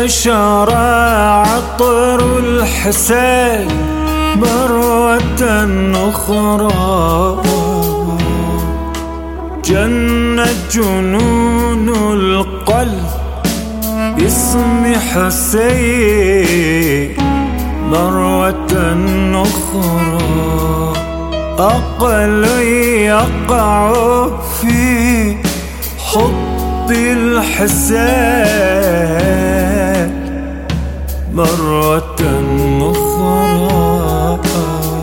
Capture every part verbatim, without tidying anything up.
انتشر عطر الحسين مرة أخرى، جنت جنون القلب باسم حسين مرة أخرى. أقل يقع في حب الحسين مرة أخرى.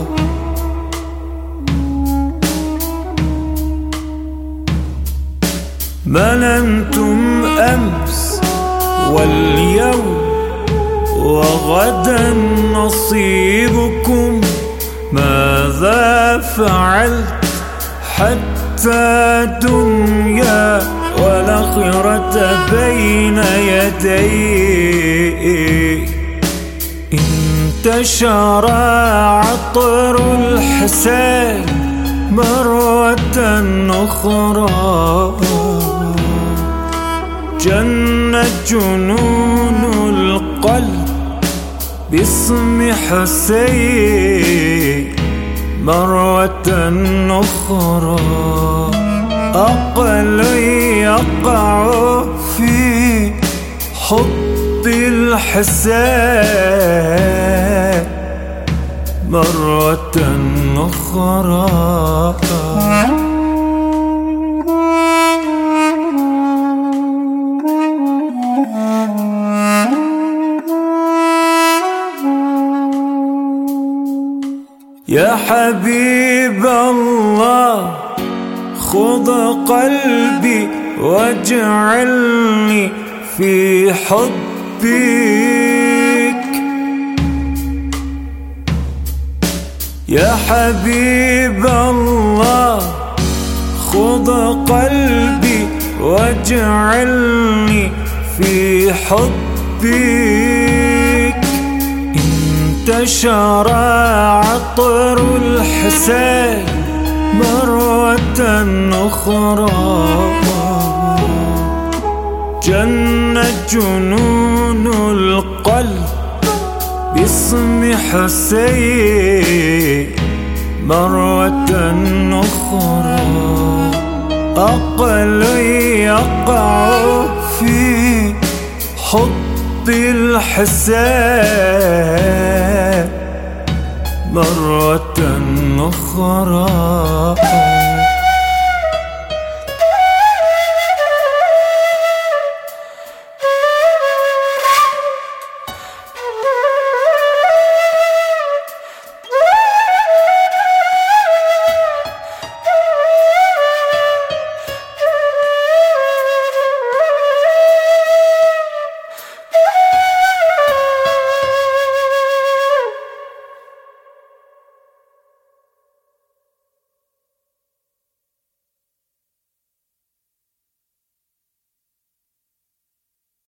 من أنتم أمس واليوم وغدا نصيبكم؟ ماذا فعلت حتى دنيا والآخرة بين يديك؟ انتشر عطر الحسين مرة أخرى، جنت جنون القلب باسم حسين مرة أخرى. أقل يقع في حب الحسين مرة أخرى. يا حبيب الله خذ قلبي واجعلني في حبك. يا حبيب الله خذ قلبي واجعلني في حبك. انتشر عطر الحسين مرة أخرى، جنت جنون القلب باسم حسين مرة أخرى. أقل يقع في حب الحسين مرة أخرى.